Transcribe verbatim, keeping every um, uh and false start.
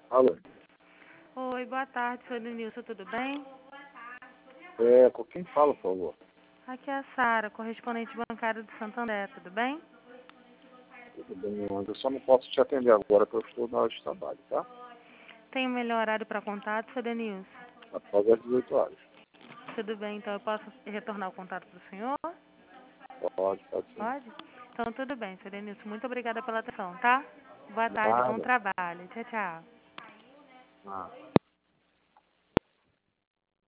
Alô? Oi, boa tarde, sou Denilson, tudo bem? É, com quem fala, por favor? Aqui é a Sara, correspondente bancária do Santander, tudo bem? Tudo bem, eu só não posso te atender agora porque eu estou na hora de trabalho, tá? Tem o melhor horário para contato, sou Denilson. Após as dezoito horas. Tudo bem, então eu posso retornar o contato para o senhor? Pode, pode sim. Pode? Então tudo bem, sou Denilson, muito obrigada pela atenção, tá? Boa tarde, bom Nada. trabalho, tchau, tchau. Ah.